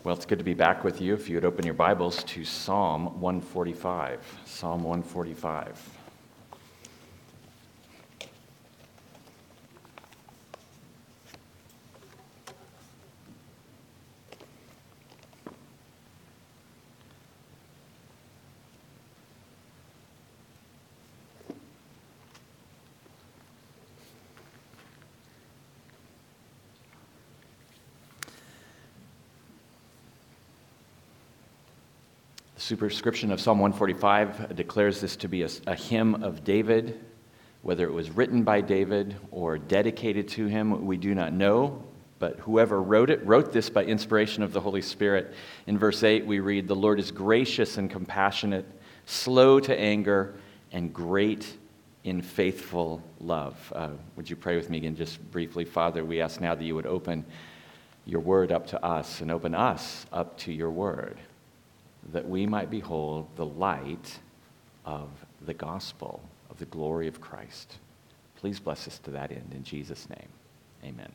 Well, it's good to be back with you. If you would open your Bibles to Psalm 145. Psalm 145. Superscription of Psalm 145 declares this to be a hymn of David. Whether it was written by David or dedicated to him, we do not know. But whoever wrote this by inspiration of the Holy Spirit. In verse 8, we read, "The Lord is gracious and compassionate, slow to anger, and great in faithful love." Would you pray with me again just briefly? Father, we ask now that you would open your word up to us and open us up to your word, that we might behold the light of the gospel, of the glory of Christ. Please bless us to that end, in Jesus' name. Amen.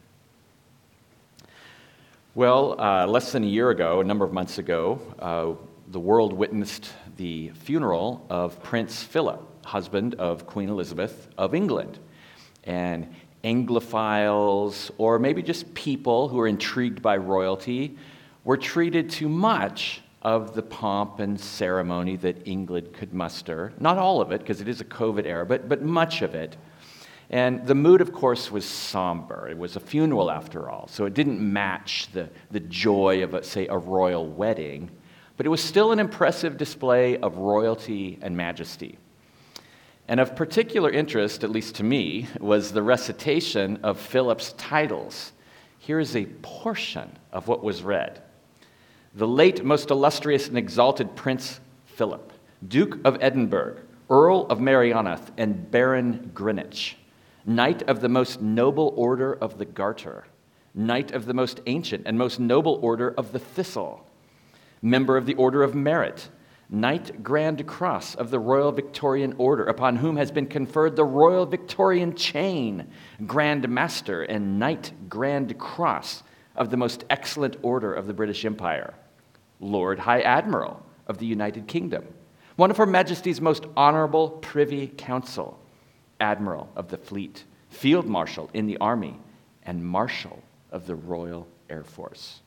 Well, less than a year ago, a number of months ago, the world witnessed the funeral of Prince Philip, husband of Queen Elizabeth of England. And Anglophiles, or maybe just people who are intrigued by royalty, were treated to much of the pomp and ceremony that England could muster. Not all of it, because it is a COVID era, but much of it. And the mood, of course, was somber. It was a funeral, after all, so it didn't match the joy of, say, a royal wedding, but it was still an impressive display of royalty and majesty. And of particular interest, at least to me, was the recitation of Philip's titles. Here is a portion of what was read. "The late most illustrious and exalted Prince Philip, Duke of Edinburgh, Earl of Marianoth, and Baron Greenwich, Knight of the most noble order of the Garter, Knight of the most ancient and most noble order of the Thistle, Member of the Order of Merit, Knight Grand Cross of the Royal Victorian Order, upon whom has been conferred the Royal Victorian Chain, Grand Master and Knight Grand Cross of the most excellent order of the British Empire, Lord High Admiral of the United Kingdom, one of Her Majesty's most honorable Privy Council, Admiral of the Fleet, Field Marshal in the Army, and Marshal of the Royal Air Force."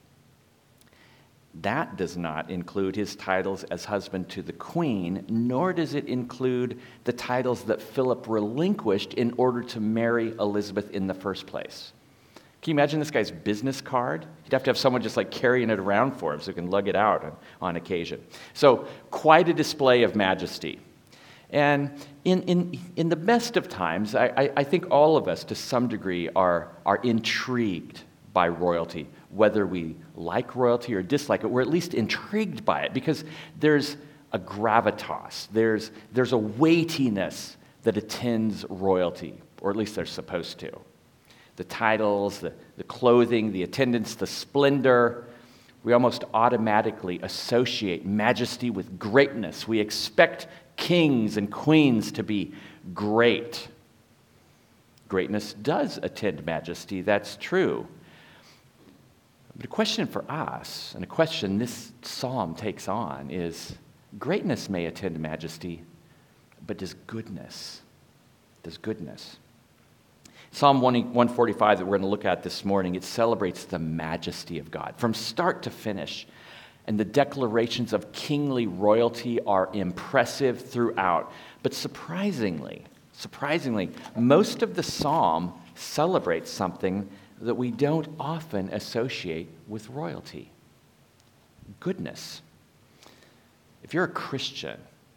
That does not include his titles as husband to the Queen, nor does it include the titles that Philip relinquished in order to marry Elizabeth in the first place. Can you imagine this guy's business card? You'd have to have someone just like carrying it around for him so he can lug it out on occasion. So quite a display of majesty. And in the best of times, I think all of us to some degree are intrigued by royalty. Whether we like royalty or dislike it, we're at least intrigued by it because there's a gravitas, there's a weightiness that attends royalty, or at least they're supposed to. The titles, the clothing, the attendance, the splendor, we almost automatically associate majesty with greatness. We expect kings and queens to be great. Greatness does attend majesty, that's true. But a question for us, and a question this psalm takes on, is greatness may attend majesty, but does goodness? Psalm 145 that we're going to look at this morning, it celebrates the majesty of God from start to finish. And the declarations of kingly royalty are impressive throughout. But surprisingly, most of the psalm celebrates something that we don't often associate with royalty: goodness. If you're a Christian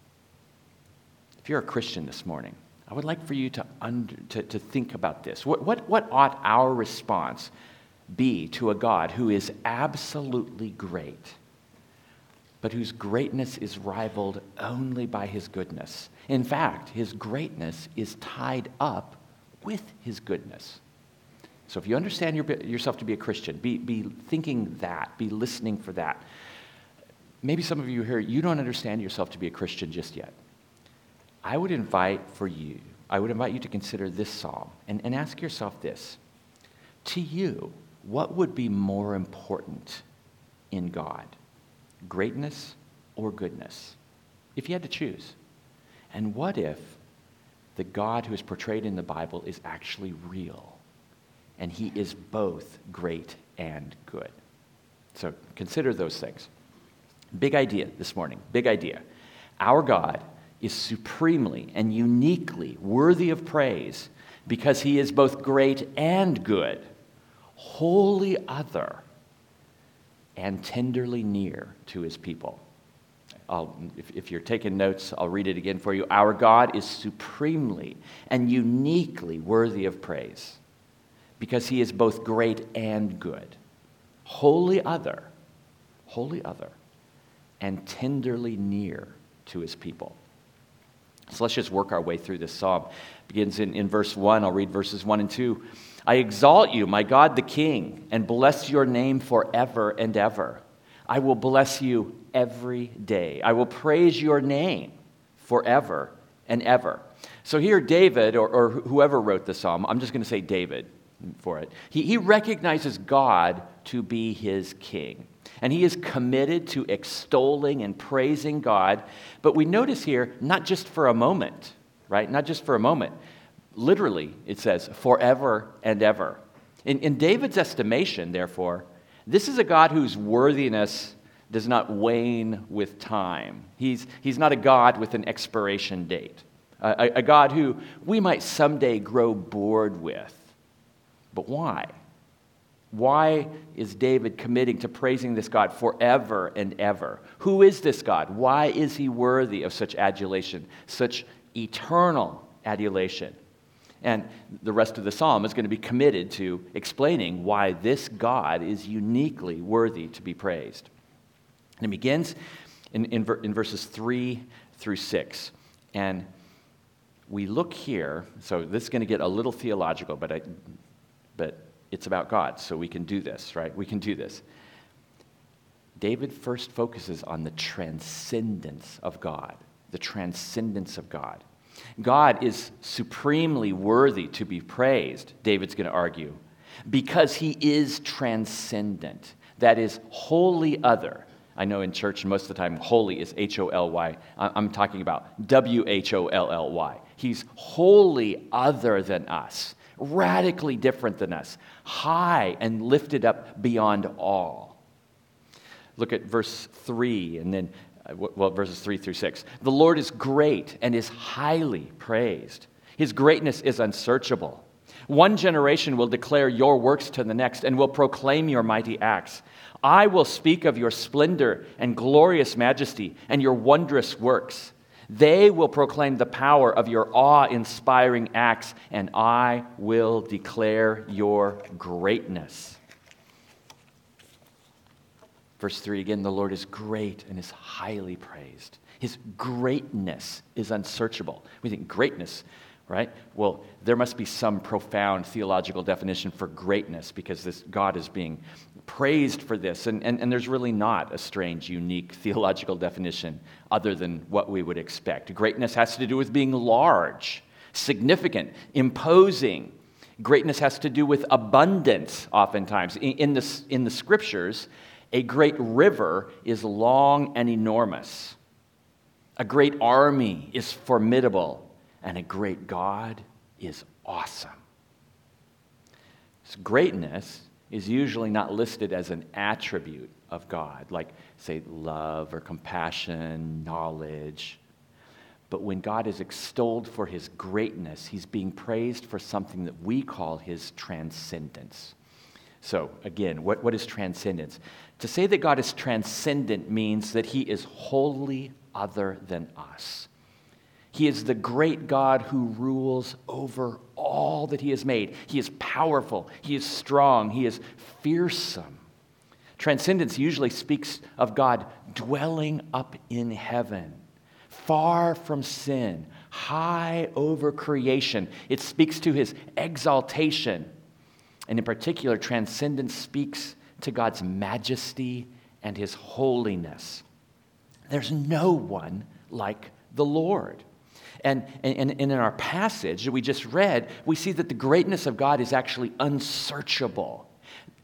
this morning, I would like for you to think about this. What ought our response be to a God who is absolutely great, but whose greatness is rivaled only by his goodness? In fact, his greatness is tied up with his goodness. So if you understand yourself to be a Christian, be thinking that, be listening for that. Maybe some of you here, you don't understand yourself to be a Christian just yet. I would invite you to consider this psalm and ask yourself this. To you, what would be more important in God? Greatness or goodness? If you had to choose. And what if the God who is portrayed in the Bible is actually real, and he is both great and good? So consider those things. Big idea this morning, big idea. Our God is supremely and uniquely worthy of praise because he is both great and good, wholly other, and tenderly near to his people. If you're taking notes, I'll read it again for you. Our God is supremely and uniquely worthy of praise because he is both great and good, wholly other, and tenderly near to his people. So let's just work our way through this psalm. It begins in verse 1. I'll read verses 1 and 2. I exalt you, my God the King, and bless your name forever and ever. I will bless you every day. I will praise your name forever and ever. So here David, or whoever wrote the psalm, I'm just going to say David for it. He recognizes God to be his king. And he is committed to extolling and praising God. But we notice here, not just for a moment, right? Not just for a moment. Literally, it says, forever and ever. In David's estimation, therefore, this is a God whose worthiness does not wane with time. He's not a God with an expiration date. A God who we might someday grow bored with. But why? Why is David committing to praising this God forever and ever? Who is this God? Why is he worthy of such adulation, such eternal adulation? And the rest of the psalm is going to be committed to explaining why this God is uniquely worthy to be praised. And it begins in verses 3 through 6. And we look here, so this is going to get a little theological, but it's about God, so we can do this, right? We can do this. David first focuses on the transcendence of God, the transcendence of God. God is supremely worthy to be praised, David's going to argue, because he is transcendent, that is, wholly other. I know in church most of the time holy is H-O-L-Y. I'm talking about W-H-O-L-L-Y. He's wholly other than us, radically different than us, high and lifted up beyond all. Look at verse 3 and then, verses 3 through 6. The Lord is great and is highly praised. His greatness is unsearchable. One generation will declare your works to the next and will proclaim your mighty acts. I will speak of your splendor and glorious majesty and your wondrous works. They will proclaim the power of your awe-inspiring acts, and I will declare your greatness. Verse 3 again, the Lord is great and is highly praised. His greatness is unsearchable. We think greatness, right? Well, there must be some profound theological definition for greatness because this God is being praised for this. And there's really not a strange, unique theological definition other than what we would expect. Greatness has to do with being large, significant, imposing. Greatness has to do with abundance oftentimes. In the scriptures, a great river is long and enormous. A great army is formidable. And a great God is awesome. So greatness is usually not listed as an attribute of God, like, say, love or compassion, knowledge. But when God is extolled for his greatness, he's being praised for something that we call his transcendence. So, again, what is transcendence? To say that God is transcendent means that he is wholly other than us. He is the great God who rules over all that he has made. He is powerful. He is strong. He is fearsome. Transcendence usually speaks of God dwelling up in heaven, far from sin, high over creation. It speaks to his exaltation. And in particular, transcendence speaks to God's majesty and his holiness. There's no one like the Lord. And in our passage that we just read, we see that the greatness of God is actually unsearchable.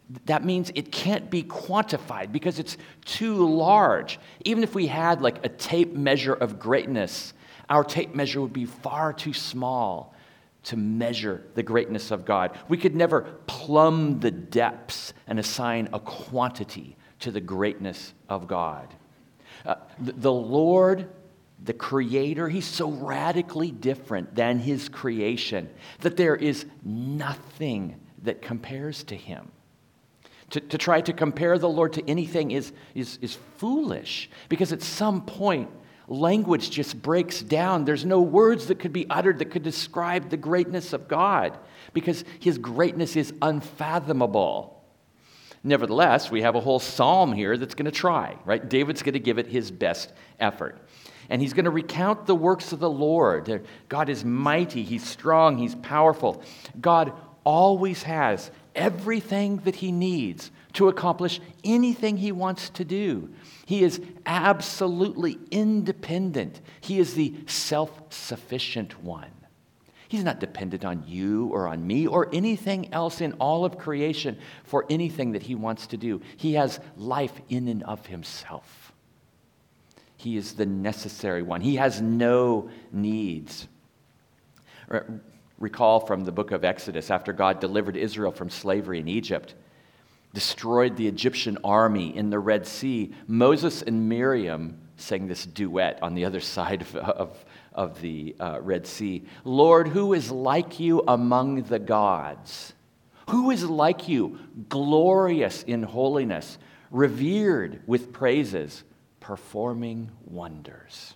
that means it can't be quantified because it's too large. Even if we had like a tape measure of greatness, our tape measure would be far too small to measure the greatness of God. We could never plumb the depths and assign a quantity to the greatness of God. The Lord, the Creator, He's so radically different than His creation that there is nothing that compares to Him. To try to compare the Lord to anything is foolish, because at some point, language just breaks down. There's no words that could be uttered that could describe the greatness of God, because His greatness is unfathomable. Nevertheless, we have a whole psalm here that's going to try, right? David's going to give it his best effort. And he's going to recount the works of the Lord. God is mighty, He's strong, He's powerful. God always has everything that He needs to accomplish anything He wants to do. He is absolutely independent. He is the self-sufficient one. He's not dependent on you or on me or anything else in all of creation for anything that He wants to do. He has life in and of Himself. He is the necessary one. He has no needs. Recall from the book of Exodus, after God delivered Israel from slavery in Egypt, destroyed the Egyptian army in the Red Sea, Moses and Miriam sang this duet on the other side of the Red Sea. Lord, who is like you among the gods? Who is like you, glorious in holiness, revered with praises, performing wonders?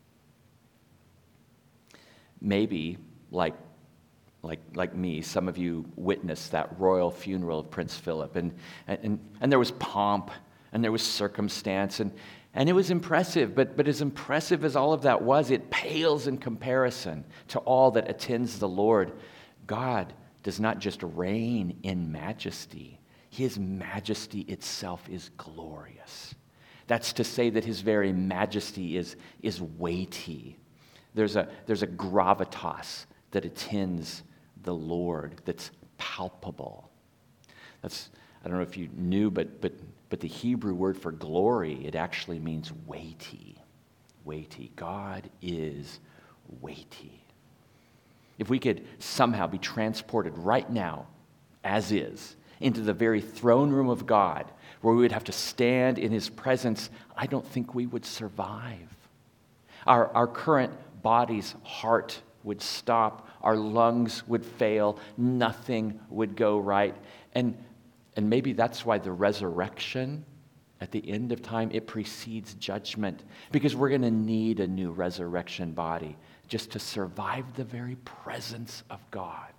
Maybe, like me, some of you witnessed that royal funeral of Prince Philip, and there was pomp, and there was circumstance, and it was impressive, but as impressive as all of that was, it pales in comparison to all that attends the Lord. God does not just reign in majesty. His majesty itself is glorious. That's to say that His very majesty is weighty. There's a gravitas that attends the Lord that's palpable. I don't know if you knew, but the Hebrew word for glory, it actually means weighty. Weighty. God is weighty. If we could somehow be transported right now, as is, into the very throne room of God, where we would have to stand in His presence, I don't think we would survive. Our current body's heart would stop, our lungs would fail, nothing would go right. And maybe that's why the resurrection at the end of time, it precedes judgment, because we're going to need a new resurrection body just to survive the very presence of God.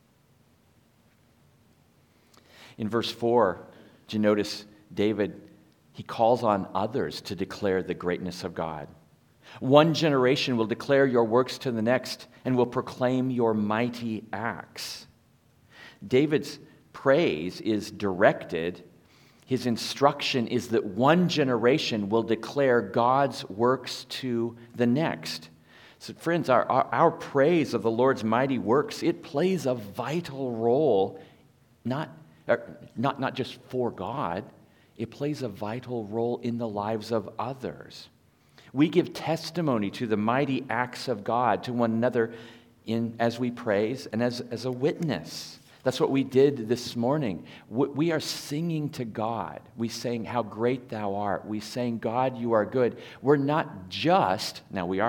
In verse 4, do you notice David, he calls on others to declare the greatness of God. One generation will declare your works to the next and will proclaim your mighty acts. David's praise is directed. His instruction is that one generation will declare God's works to the next. So friends, our praise of the Lord's mighty works, it plays a vital role, not just for God, it plays a vital role in the lives of others. We give testimony to the mighty acts of God to one another as we praise and as a witness. That's what we did this morning. We are singing to God. We sang, how great thou art. We sang, God, you are good. We're not just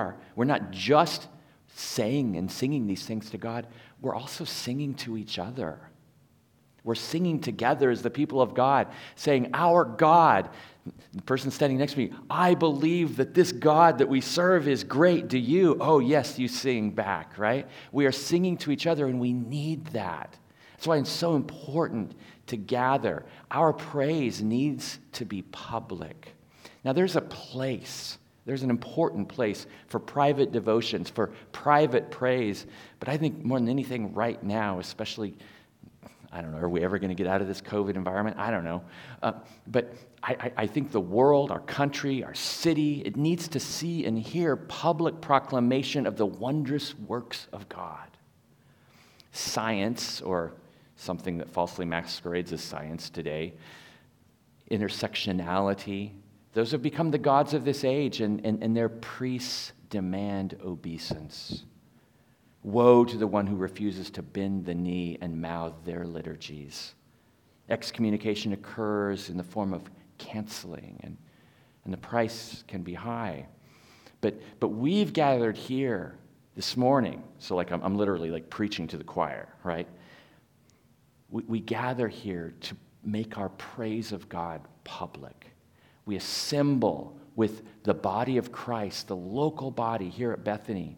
saying and singing these things to God. We're also singing to each other. We're singing together as the people of God, saying, our God. The person standing next to me, I believe that this God that we serve is great. Do you? Oh, yes, you sing back, right? We are singing to each other, and we need that. That's why it's so important to gather. Our praise needs to be public. Now, there's an important place for private devotions, for private praise. But I think more than anything right now, especially, I don't know, are we ever going to get out of this COVID environment? I don't know. But I think the world, our country, our city, it needs to see and hear public proclamation of the wondrous works of God. Science or something that falsely masquerades as science today. Intersectionality, those have become the gods of this age, and their priests demand obeisance. Woe to the one who refuses to bend the knee and mouth their liturgies. Excommunication occurs in the form of canceling, and the price can be high. But we've gathered here this morning, so like I'm literally like preaching to the choir, right? We gather here to make our praise of God public. We assemble with the body of Christ, the local body here at Bethany.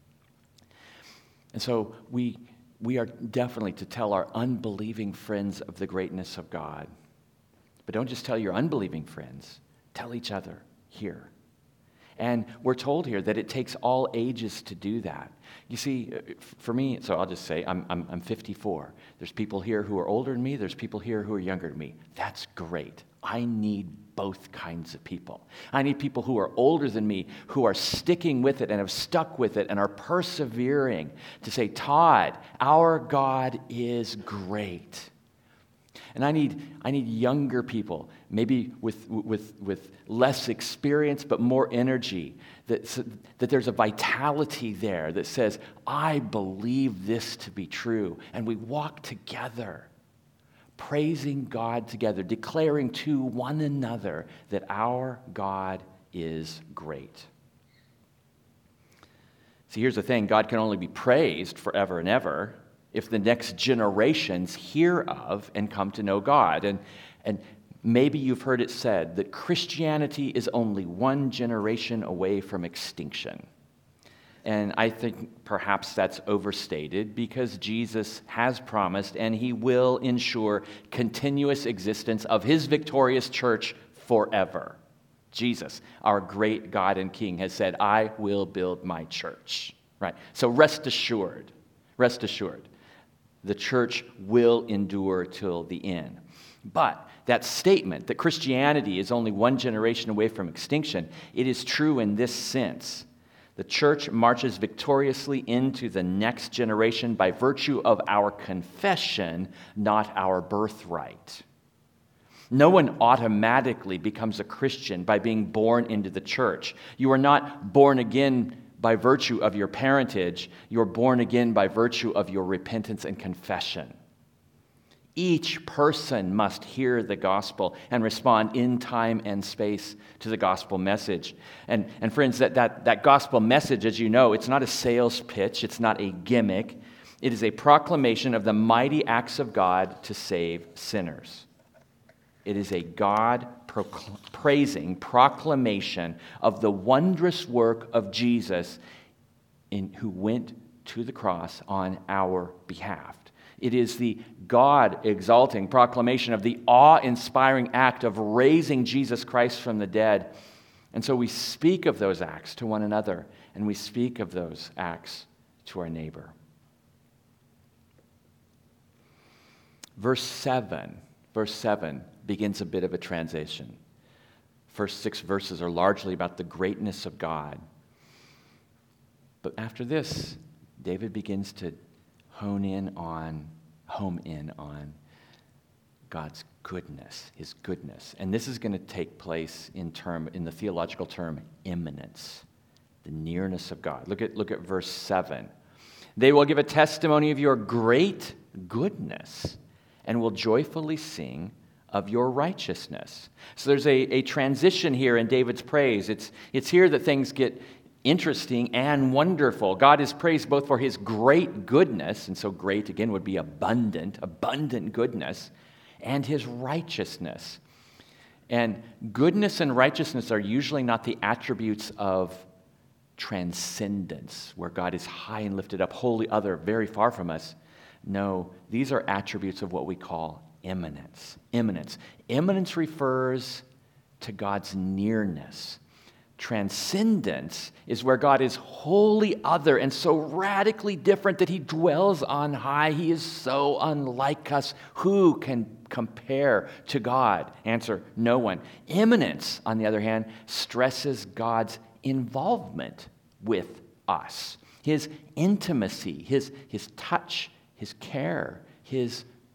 And so we are definitely to tell our unbelieving friends of the greatness of God. But don't just tell your unbelieving friends, tell each other here. And we're told here that it takes all ages to do that. You see, for me, so I'll just say I'm 54. There's people here who are older than me. There's people here who are younger than me. That's great. I need both kinds of people. I need people who are older than me, who are sticking with it and have stuck with it and are persevering to say, Todd, our God is great. And I need younger people, maybe with less experience but more energy, that there's a vitality there that says, I believe this to be true. And we walk together, praising God together, declaring to one another that our God is great. See, here's the thing. God can only be praised forever and ever if the next generations hear of and come to know God. And maybe you've heard it said that Christianity is only one generation away from extinction. And I think perhaps that's overstated because Jesus has promised and he will ensure continuous existence of his victorious church forever. Jesus, our great God and King, has said, I will build my church. Right? So rest assured, the church will endure till the end. But that statement that Christianity is only one generation away from extinction, it is true in this sense. The church marches victoriously into the next generation by virtue of our confession, not our birthright. No one automatically becomes a Christian by being born into the church. You are not born again by virtue of your parentage. You're born again by virtue of your repentance and confession. Each person must hear the gospel and respond in time and space to the gospel message. And friends, that gospel message, as you know, it's not a sales pitch. It's not a gimmick. It is a proclamation of the mighty acts of God to save sinners. It is a God-praising proclamation of the wondrous work of Jesus who went to the cross on our behalf. It is the God-exalting proclamation of the awe-inspiring act of raising Jesus Christ from the dead. And so we speak of those acts to one another, and we speak of those acts to our neighbor. Verse 7 begins a bit of a transition. First 6 verses are largely about the greatness of God. But after this, David begins to home in on God's goodness, his goodness. And this is going to take place in the theological term immanence, the nearness of God. Look at verse 7. They will give a testimony of your great goodness and will joyfully sing of your righteousness. So there's a transition here in David's praise. It's here that things get interesting and wonderful. God is praised both for his great goodness, and so great again would be abundant goodness, and his righteousness. And goodness and righteousness are usually not the attributes of transcendence, where God is high and lifted up, wholly other, very far from us. No, these are attributes of what we call immanence. Immanence refers to God's nearness. Transcendence is where God is wholly other and so radically different that he dwells on high. He is so unlike us. Who can compare to God? Answer, no one. Immanence, on the other hand, stresses God's involvement with us. His intimacy, his touch, his care, his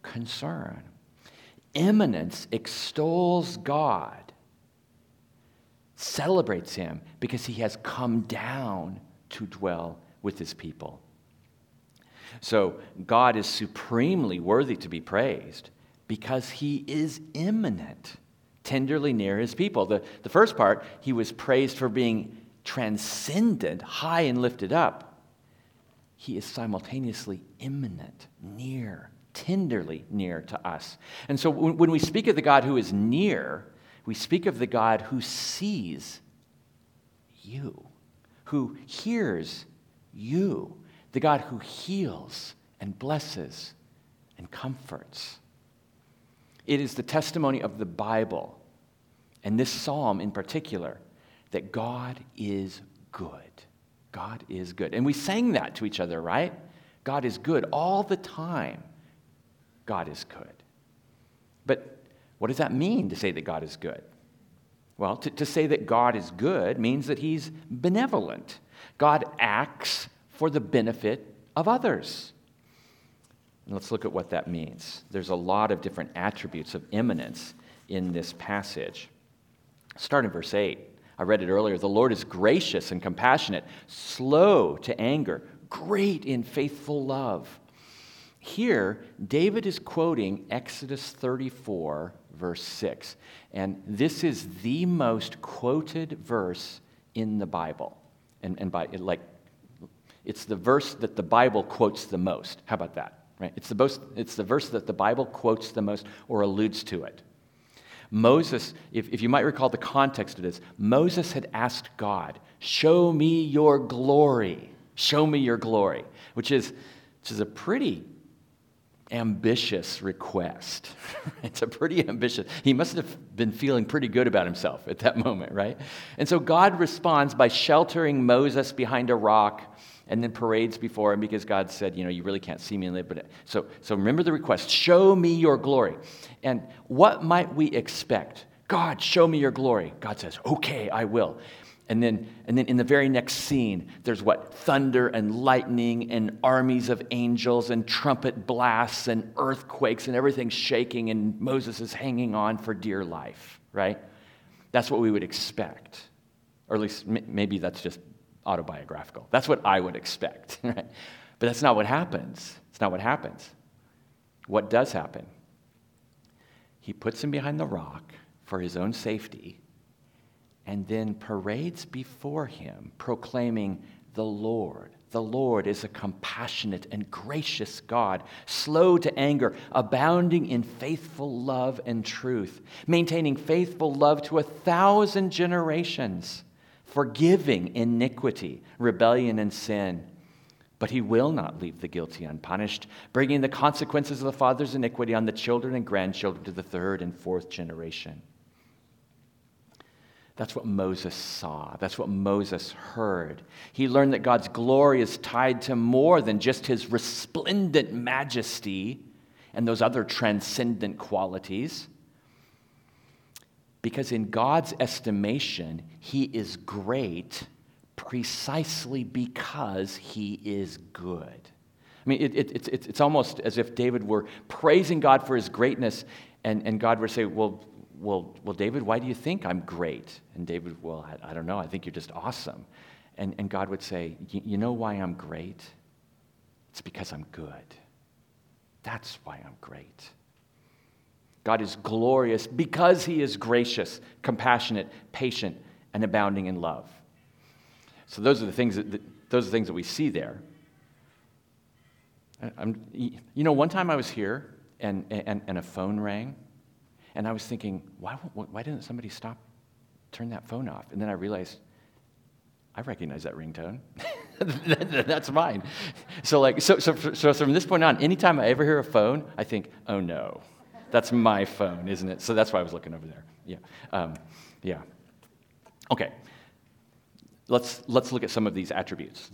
concern. Immanence extols God, celebrates him because he has come down to dwell with his people. So God is supremely worthy to be praised because he is immanent, tenderly near his people. The first part, he was praised for being transcendent, high and lifted up. He is simultaneously immanent, near, tenderly near to us. And so when we speak of the God who is near, we speak of the God who sees you, who hears you, the God who heals and blesses and comforts. It is the testimony of the Bible, and this psalm in particular, that God is good. God is good. And we sang that to each other, right? God is good all the time. God is good. But what does that mean to say that God is good? Well, to say that God is good means that he's benevolent. God acts for the benefit of others. And let's look at what that means. There's a lot of different attributes of immanence in this passage. Start in verse 8. I read it earlier. The Lord is gracious and compassionate, slow to anger, great in faithful love. Here, David is quoting Exodus 34, verse 6. And this is the most quoted verse in the Bible. It's the verse that the Bible quotes the most. How about that? Right? It's the verse that the Bible quotes the most or alludes to it. Moses, if you might recall the context of this, Moses had asked God, show me your glory. Show me your glory, which is a pretty ambitious request. It's a pretty ambitious. He must have been feeling pretty good about himself at that moment, right? And so God responds by sheltering Moses behind a rock and then parades before him because God said, you really can't see me and live. But so remember the request, show me your glory. And what might we expect? God, show me your glory. God says, okay, I will. And then in the very next scene, there's what? Thunder and lightning and armies of angels and trumpet blasts and earthquakes and everything shaking, and Moses is hanging on for dear life, right? That's what we would expect. Or at least maybe that's just autobiographical. That's what I would expect, right? But that's not what happens. It's not what happens. What does happen? He puts him behind the rock for his own safety, and then parades before him, proclaiming, the Lord is a compassionate and gracious God, slow to anger, abounding in faithful love and truth, maintaining faithful love to 1,000 generations, forgiving iniquity, rebellion, and sin. But he will not leave the guilty unpunished, bringing the consequences of the father's iniquity on the children and grandchildren to the 3rd and 4th generation. That's what Moses saw. That's what Moses heard. He learned that God's glory is tied to more than just his resplendent majesty and those other transcendent qualities. Because in God's estimation, he is great precisely because he is good. I mean, it's almost as if David were praising God for his greatness, and God would say, well, David, why do you think I'm great? And David, well, I don't know. I think you're just awesome. And God would say, you know why I'm great? It's because I'm good. That's why I'm great. God is glorious because he is gracious, compassionate, patient, and abounding in love. So those are the things that we see there. One time I was here and a phone rang. And I was thinking, why didn't somebody turn that phone off? And then I realized, I recognize that ringtone. That's mine. So from this point on, anytime I ever hear a phone, I think, oh no, that's my phone, isn't it? So that's why I was looking over there. Yeah. Okay. Let's look at some of these attributes.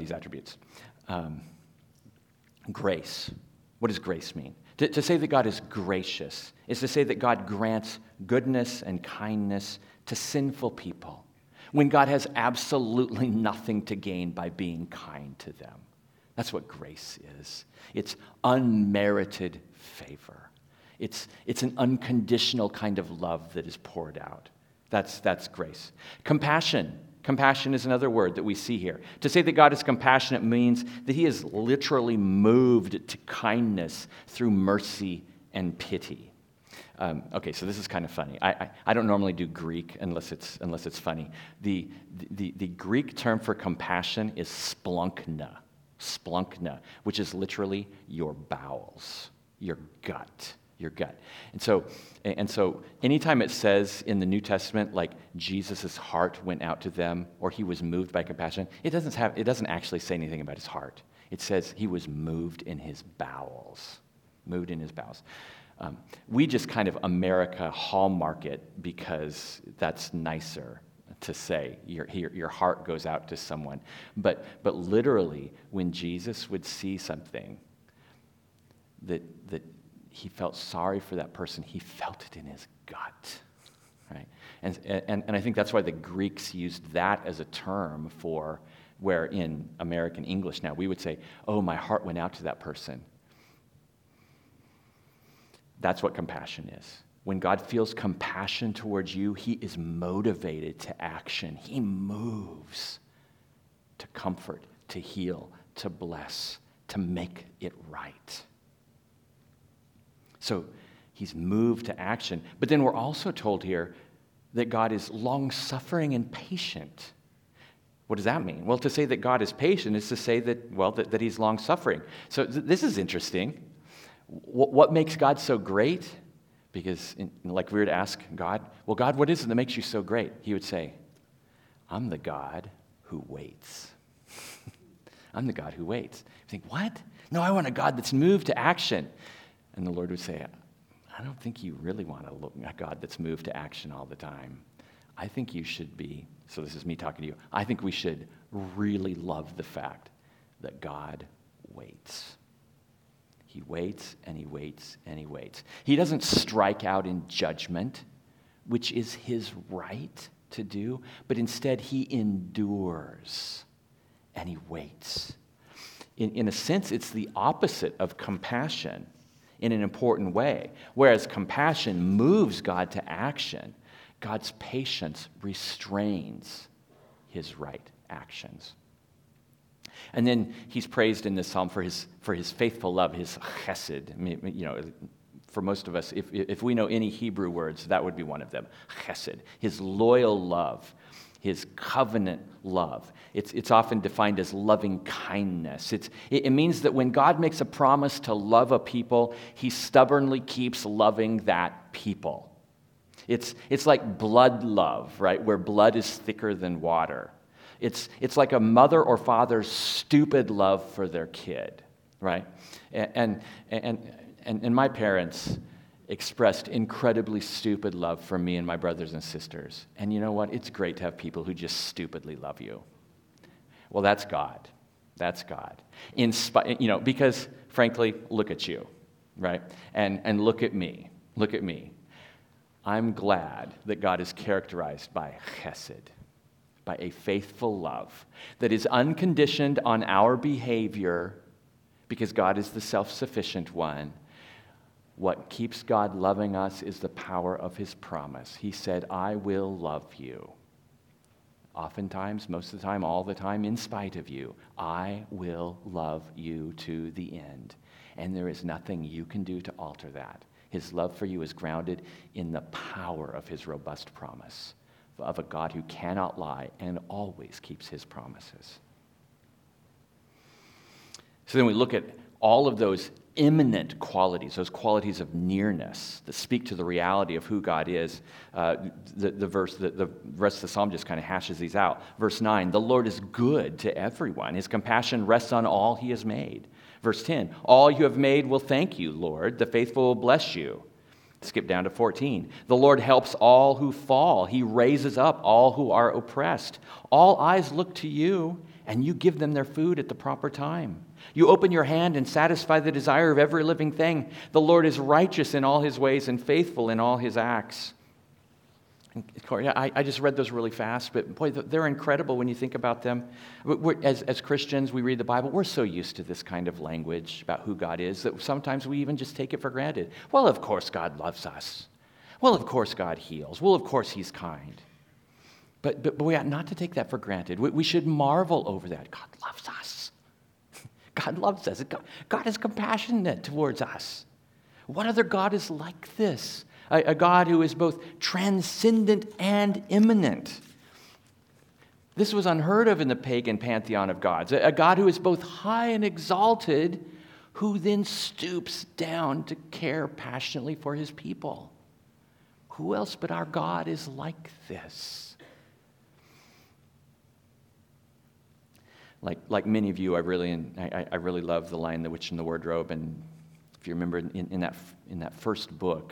Grace. What does grace mean? To say that God is gracious is to say that God grants goodness and kindness to sinful people when God has absolutely nothing to gain by being kind to them. That's what grace is. It's unmerited favor. It's an unconditional kind of love that is poured out. That's grace. Compassion. Compassion is another word that we see here. To say that God is compassionate means that he is literally moved to kindness through mercy and pity. Okay, so this is kind of funny. I don't normally do Greek unless it's funny. The Greek term for compassion is splunkna, which is literally your bowels, your gut. And so anytime it says in the New Testament, like Jesus' heart went out to them or he was moved by compassion, it doesn't actually say anything about his heart. It says he was moved in his bowels. We just kind of America hallmark it because that's nicer to say. Your heart goes out to someone. But literally, when Jesus would see something that he felt sorry for that person, he felt it in his gut, right? And I think that's why the Greeks used that as a term for where in American English now we would say, oh, my heart went out to that person. That's what compassion is. When God feels compassion towards you, he is motivated to action. He moves to comfort, to heal, to bless, to make it right. So he's moved to action. But then we're also told here that God is long-suffering and patient. What does that mean? Well, to say that God is patient is to say that he's long-suffering. So this is interesting. What makes God so great? Because like we were to ask God, well, God, what is it that makes you so great? He would say, I'm the God who waits. I'm the God who waits. You think, what? No, I want a God that's moved to action. And the Lord would say, I don't think you really want a God that's moved to action all the time. I think you should be, so this is me talking to you, I think we should really love the fact that God waits. He waits and he waits and he waits. He doesn't strike out in judgment, which is his right to do, but instead he endures and he waits. In a sense, it's the opposite of compassion in an important way. Whereas compassion moves God to action, God's patience restrains his right actions. And then he's praised in this psalm for his faithful love, his chesed. I mean, you know, for most of us, if we know any Hebrew words, that would be one of them. Chesed, his loyal love, his covenant love. It's often defined as loving kindness. It means that when God makes a promise to love a people, he stubbornly keeps loving that people. It's like blood love, right? Where blood is thicker than water. It's like a mother or father's stupid love for their kid, right? And my parents expressed incredibly stupid love for me and my brothers and sisters. And you know what? It's great to have people who just stupidly love you. Well, that's God. That's God. Because frankly, look at you, right? And look at me. Look at me. I'm glad that God is characterized by chesed, by a faithful love that is unconditioned on our behavior because God is the self-sufficient one. What keeps God loving us is the power of his promise. He said, I will love you. Oftentimes, most of the time, all the time, in spite of you, I will love you to the end. And there is nothing you can do to alter that. His love for you is grounded in the power of his robust promise of a God who cannot lie and always keeps his promises. So then we look at all of those imminent qualities, those qualities of nearness that speak to the reality of who God is. The rest of the psalm just kind of hashes these out. Verse 9, the Lord is good to everyone. His compassion rests on all he has made. Verse 10, all you have made will thank you, Lord. The faithful will bless you. Skip down to 14. The Lord helps all who fall. He raises up all who are oppressed. All eyes look to you, and you give them their food at the proper time. You open your hand and satisfy the desire of every living thing. The Lord is righteous in all his ways and faithful in all his acts. And Corey, I just read those really fast, but boy, they're incredible when you think about them. As Christians, we read the Bible, we're so used to this kind of language about who God is that sometimes we even just take it for granted. Well, of course God loves us. Well, of course God heals. Well, of course He's kind. But we ought not to take that for granted. We should marvel over that. God loves us. God loves us. God is compassionate towards us. What other God is like this? A God who is both transcendent and immanent. This was unheard of in the pagan pantheon of gods. A God who is both high and exalted, who then stoops down to care passionately for His people. Who else but our God is like this? Like many of you, I really love The Lion, the Witch, and the Wardrobe. And if you remember in that first book,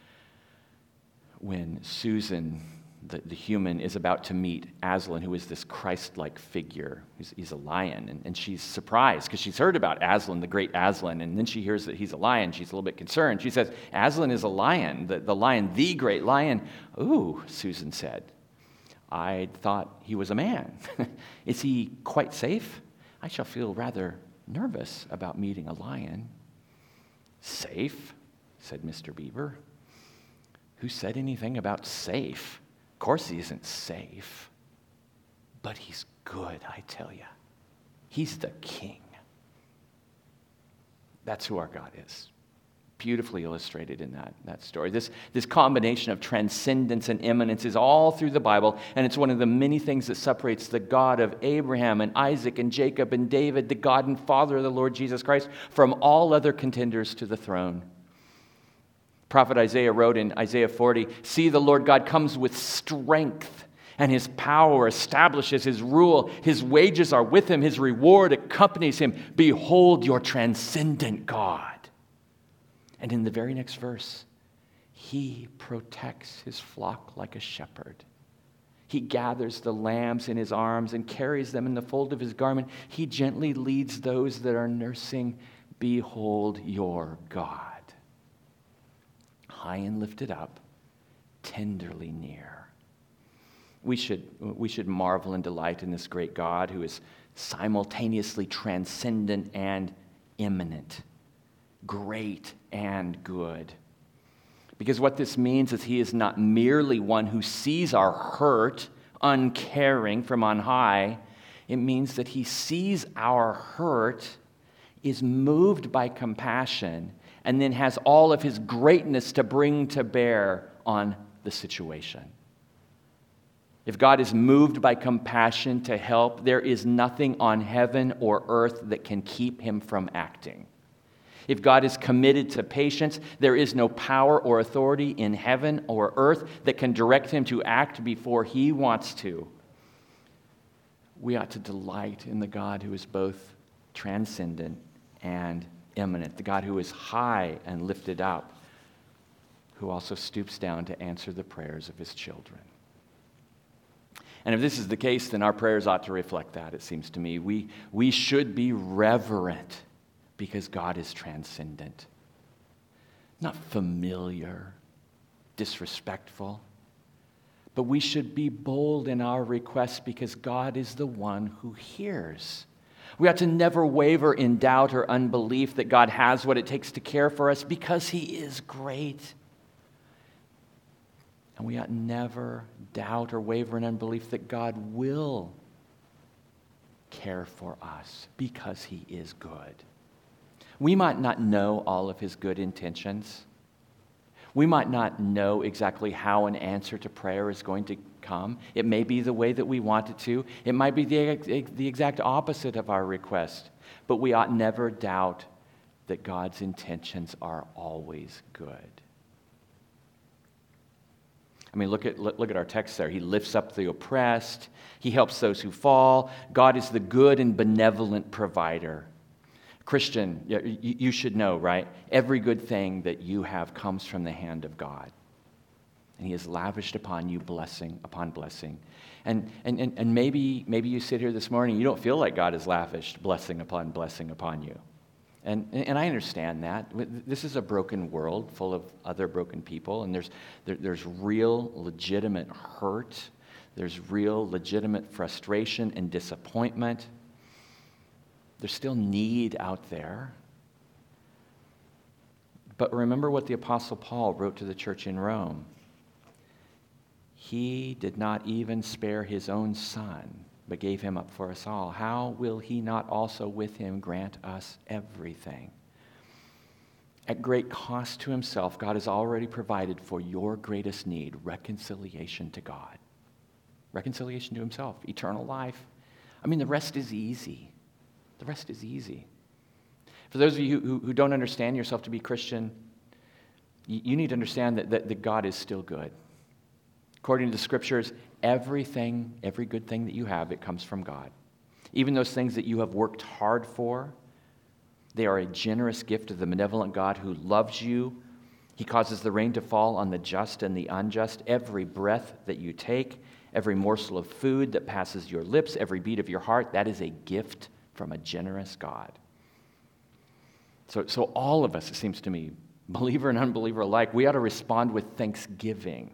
when Susan, the human, is about to meet Aslan, who is this Christ-like figure. He's a lion, and she's surprised because she's heard about Aslan, the great Aslan, and then she hears that he's a lion. She's a little bit concerned. She says, Aslan is a lion, the lion, the great lion. Ooh, Susan said, I thought he was a man. Is he quite safe? I shall feel rather nervous about meeting a lion. Safe, said Mr. Beaver. Who said anything about safe? Of course he isn't safe. But he's good, I tell you. He's the king. That's who our God is. Beautifully illustrated in that story. This combination of transcendence and immanence is all through the Bible, and it's one of the many things that separates the God of Abraham and Isaac and Jacob and David, the God and Father of the Lord Jesus Christ, from all other contenders to the throne. Prophet Isaiah wrote in Isaiah 40, "See, the Lord God comes with strength, and His power establishes His rule. His wages are with Him. His reward accompanies Him. Behold your transcendent God." And in the very next verse, He protects His flock like a shepherd. He gathers the lambs in His arms and carries them in the fold of His garment. He gently leads those that are nursing. Behold your God. High and lifted up, tenderly near. We should marvel and delight in this great God who is simultaneously transcendent and immanent, great and good. Because what this means is He is not merely one who sees our hurt, uncaring from on high. It means that He sees our hurt, is moved by compassion, and then has all of His greatness to bring to bear on the situation. If God is moved by compassion to help, there is nothing on heaven or earth that can keep Him from acting. If God is committed to patience, there is no power or authority in heaven or earth that can direct Him to act before He wants to. We ought to delight in the God who is both transcendent and immanent, the God who is high and lifted up, who also stoops down to answer the prayers of His children. And if this is the case, then our prayers ought to reflect that, it seems to me. We should be reverent because God is transcendent, not familiar, disrespectful, but we should be bold in our requests because God is the one who hears. We ought to never waver in doubt or unbelief that God has what it takes to care for us because He is great. And we ought never doubt or waver in unbelief that God will care for us because He is good. We might not know all of His good intentions. We might not know exactly how an answer to prayer is going to come. It may be the way that we want it to. It might be the exact opposite of our request. But we ought never doubt that God's intentions are always good. I mean, look at our text there. He lifts up the oppressed. He helps those who fall. God is the good and benevolent provider. Christian, you should know, right? Every good thing that you have comes from the hand of God. And He has lavished upon you blessing upon blessing. And maybe you sit here this morning, you don't feel like God has lavished blessing upon you. And I understand that. This is a broken world full of other broken people, and there's real, legitimate hurt. There's real, legitimate frustration and disappointment. There's still need out there. But remember what the Apostle Paul wrote to the church in Rome. He did not even spare his own son, but gave him up for us all. How will he not also with him grant us everything? At great cost to himself, God has already provided for your greatest need, reconciliation to God. Reconciliation to himself, eternal life. I mean, the rest is easy. The rest is easy. For those of you who don't understand yourself to be Christian, you need to understand that God is still good. According to the Scriptures, every good thing that you have, it comes from God. Even those things that you have worked hard for, they are a generous gift of the benevolent God who loves you. He causes the rain to fall on the just and the unjust. Every breath that you take, every morsel of food that passes your lips, every beat of your heart, that is a gift from a generous God. So all of us, it seems to me, believer and unbeliever alike, we ought to respond with thanksgiving.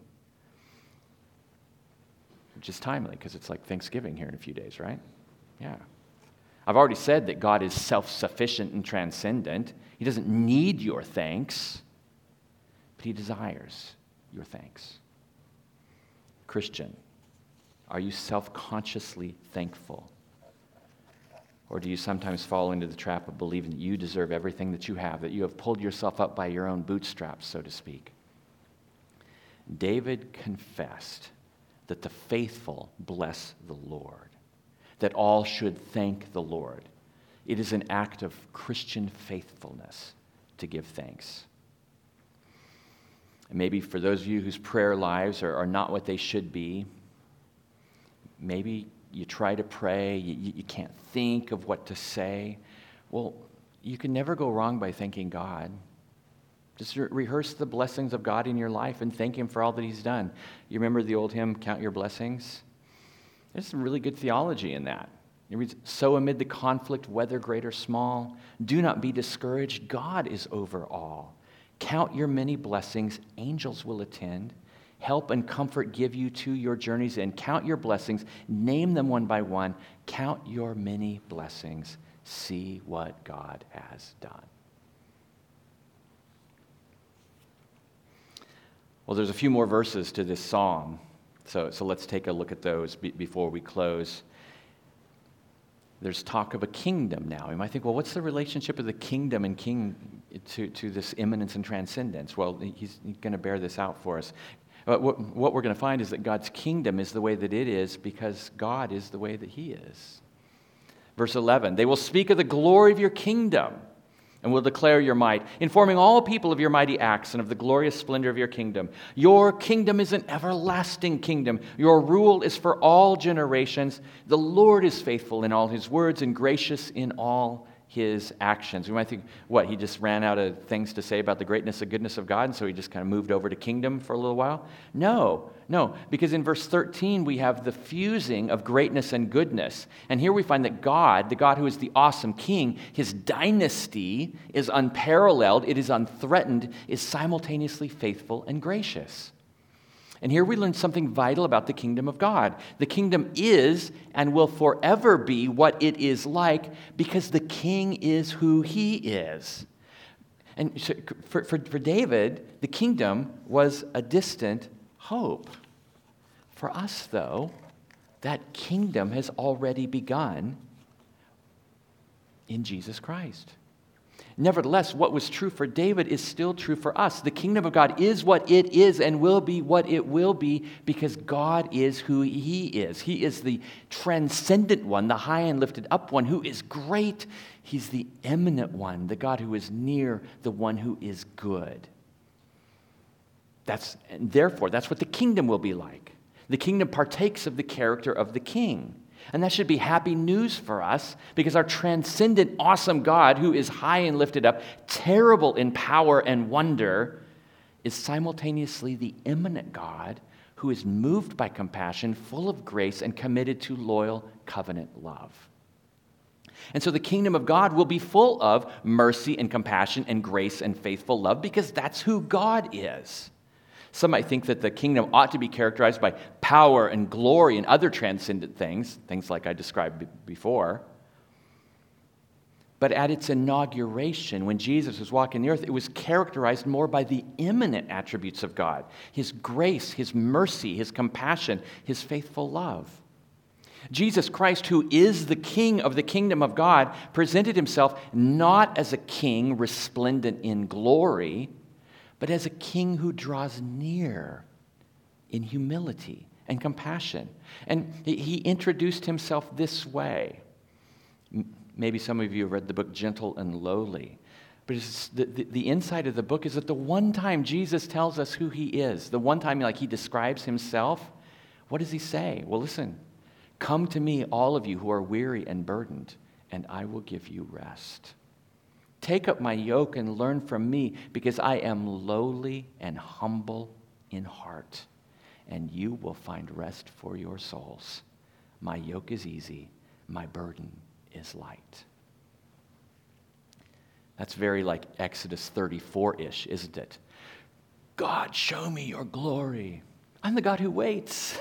Which is timely, because it's like Thanksgiving here in a few days, right? Yeah. I've already said that God is self-sufficient and transcendent. He doesn't need your thanks, but he desires your thanks. Christian, are you self-consciously thankful? Or do you sometimes fall into the trap of believing that you deserve everything that you have, that you have pulled yourself up by your own bootstraps, so to speak? David confessed that the faithful bless the Lord, that all should thank the Lord. It is an act of Christian faithfulness to give thanks. And maybe for those of you whose prayer lives are not what they should be, maybe you try to pray, you can't think of what to say. Well, you can never go wrong by thanking God. Just rehearse the blessings of God in your life and thank him for all that he's done. You remember the old hymn, Count Your Blessings? There's some really good theology in that. It reads, "So amid the conflict, whether great or small, do not be discouraged. God is over all. Count your many blessings. Angels will attend. Help and comfort give you to your journeys and count your blessings. Name them one by one. Count your many blessings. See what God has done." Well, there's a few more verses to this psalm, so let's take a look at those before we close. There's talk of a kingdom now. You might think, well, what's the relationship of the kingdom and king to this immanence and transcendence? Well, he's going to bear this out for us. But what we're going to find is that God's kingdom is the way that it is because God is the way that he is. Verse 11, "They will speak of the glory of your kingdom and will declare your might, informing all people of your mighty acts and of the glorious splendor of your kingdom. Your kingdom is an everlasting kingdom. Your rule is for all generations. The Lord is faithful in all his words and gracious in all his actions." We might think, what, he just ran out of things to say about the greatness and goodness of God, and so he just kind of moved over to kingdom for a little while? No, because in verse 13 we have the fusing of greatness and goodness. And here we find that God, the God who is the awesome king, his dynasty is unparalleled, it is unthreatened, is simultaneously faithful and gracious. And here we learn something vital about the kingdom of God. The kingdom is and will forever be what it is like because the king is who he is. And so for David, the kingdom was a distant hope. For us, though, that kingdom has already begun in Jesus Christ. Nevertheless, what was true for David is still true for us. The kingdom of God is what it is and will be what it will be because God is who he is. He is the transcendent one, the high and lifted up one who is great. He's the eminent one, the God who is near, the one who is good. Therefore, that's what the kingdom will be like. The kingdom partakes of the character of the king. And that should be happy news for us because our transcendent, awesome God, who is high and lifted up, terrible in power and wonder, is simultaneously the immanent God who is moved by compassion, full of grace, and committed to loyal covenant love. And so the kingdom of God will be full of mercy and compassion and grace and faithful love because that's who God is. Some might think that the kingdom ought to be characterized by power and glory and other transcendent things like I described before. But at its inauguration, when Jesus was walking the earth, it was characterized more by the immanent attributes of God: his grace, his mercy, his compassion, his faithful love. Jesus Christ, who is the King of the kingdom of God, presented himself not as a king resplendent in glory, but as a king who draws near in humility and compassion. And he introduced himself this way. Maybe some of you have read the book Gentle and Lowly. But the inside of the book is that the one time Jesus tells us who he is, the one time he describes himself, what does he say? Well, listen. Come to me, all of you who are weary and burdened, and I will give you rest. Take up my yoke and learn from me, because I am lowly and humble in heart, and you will find rest for your souls. My yoke is easy, my burden is light. That's very like Exodus 34-ish, isn't it? God, show me your glory. I'm the God who waits.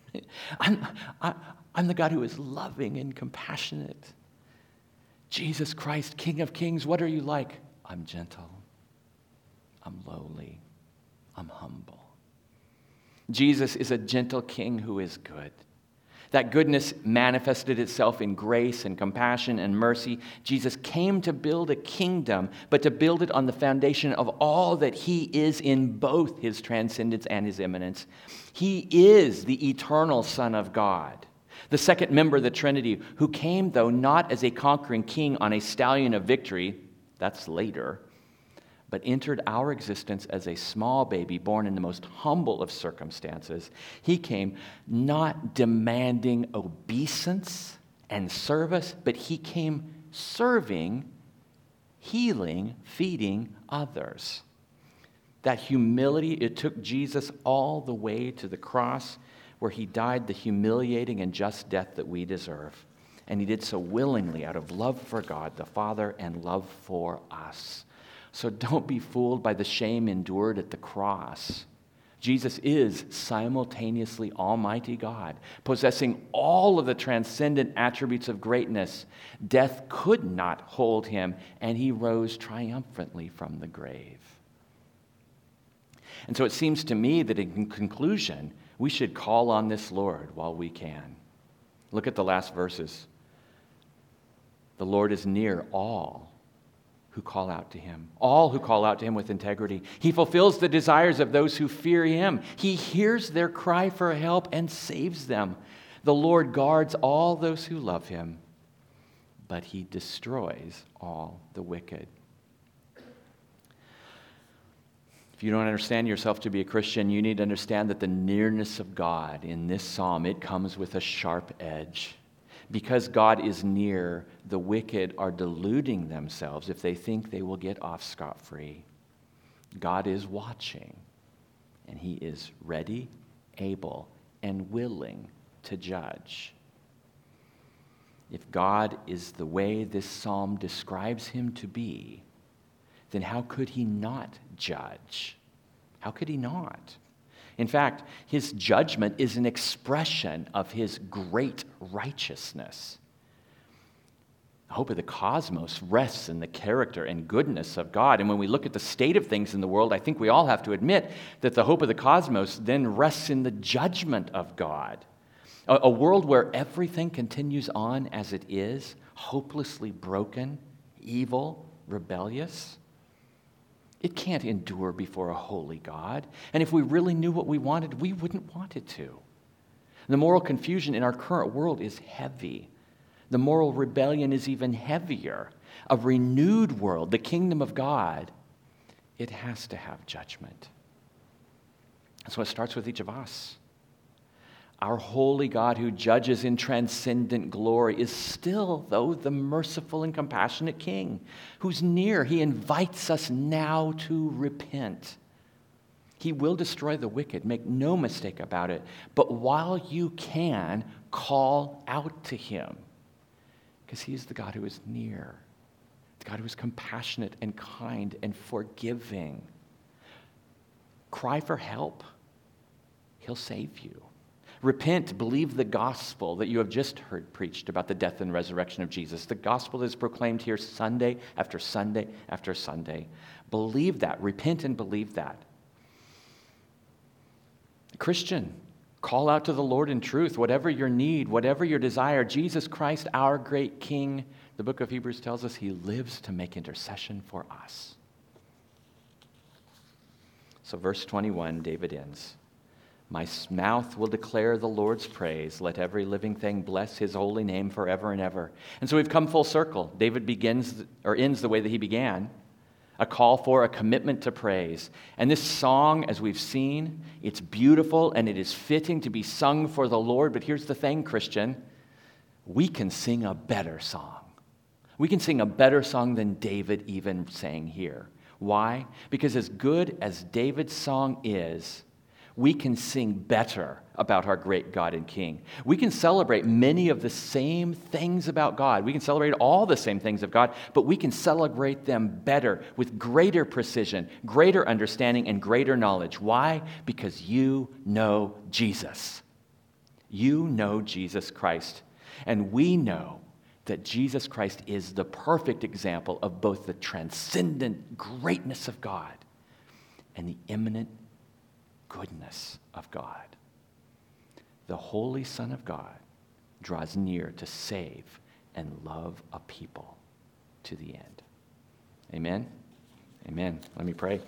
I'm the God who is loving and compassionate. Jesus Christ, King of Kings, what are you like? I'm gentle. I'm lowly. I'm humble. Jesus is a gentle king who is good. That goodness manifested itself in grace and compassion and mercy. Jesus came to build a kingdom, but to build it on the foundation of all that he is in both his transcendence and his immanence. He is the eternal Son of God, the second member of the Trinity, who came, though, not as a conquering king on a stallion of victory, that's later, but entered our existence as a small baby born in the most humble of circumstances. He came not demanding obeisance and service, but he came serving, healing, feeding others. That humility, it took Jesus all the way to the cross, where he died the humiliating and just death that we deserve. And he did so willingly out of love for God the Father and love for us. So don't be fooled by the shame endured at the cross. Jesus is simultaneously Almighty God, possessing all of the transcendent attributes of greatness. Death could not hold him, and he rose triumphantly from the grave. And so it seems to me that in conclusion, we should call on this Lord while we can. Look at the last verses. The Lord is near all who call out to him. All who call out to him with integrity. He fulfills the desires of those who fear him. He hears their cry for help and saves them. The Lord guards all those who love him, but he destroys all the wicked. If you don't understand yourself to be a Christian, you need to understand that the nearness of God in this psalm, it comes with a sharp edge. Because God is near, the wicked are deluding themselves if they think they will get off scot-free. God is watching, and he is ready, able, and willing to judge. If God is the way this psalm describes him to be, then how could he not judge? How could he not? In fact, his judgment is an expression of his great righteousness. The hope of the cosmos rests in the character and goodness of God. And when we look at the state of things in the world, I think we all have to admit that the hope of the cosmos then rests in the judgment of God. A world where everything continues on as it is, hopelessly broken, evil, rebellious. It can't endure before a holy God. And if we really knew what we wanted, we wouldn't want it to. The moral confusion in our current world is heavy. The moral rebellion is even heavier. A renewed world, the kingdom of God, it has to have judgment. So it starts with each of us. Our holy God who judges in transcendent glory is still, though, the merciful and compassionate King who's near. He invites us now to repent. He will destroy the wicked, make no mistake about it. But while you can, call out to him, Because he is the God who is near, the God who is compassionate and kind and forgiving. Cry for help. He'll save you. Repent, believe the gospel that you have just heard preached about the death and resurrection of Jesus. The gospel is proclaimed here Sunday after Sunday after Sunday. Believe that. Repent and believe that. Christian, call out to the Lord in truth, whatever your need, whatever your desire. Jesus Christ, our great King, the book of Hebrews tells us he lives to make intercession for us. So verse 21, David ends. My mouth will declare the Lord's praise. Let every living thing bless his holy name forever and ever. And so we've come full circle. David ends the way that he began, a call for a commitment to praise. And this song, as we've seen, it's beautiful and it is fitting to be sung for the Lord. But here's the thing, Christian, we can sing a better song. We can sing a better song than David even sang here. Why? Because as good as David's song is, we can sing better about our great God and King. We can celebrate many of the same things about God. We can celebrate all the same things of God, but we can celebrate them better with greater precision, greater understanding, and greater knowledge. Why? Because you know Jesus. You know Jesus Christ. And we know that Jesus Christ is the perfect example of both the transcendent greatness of God and the immanent goodness of God. The Holy Son of God draws near to save and love a people to the end. Amen? Amen. Let me pray.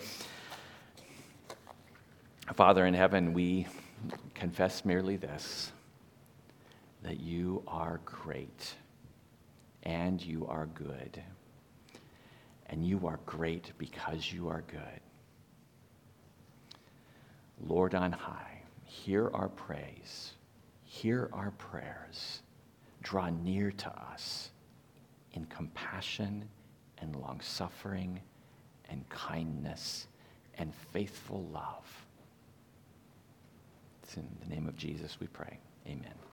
Father in heaven, we confess merely this, that you are great and you are good. And you are great because you are good. Lord on high, hear our praise, hear our prayers, draw near to us in compassion and long-suffering and kindness and faithful love. It's in the name of Jesus we pray. Amen.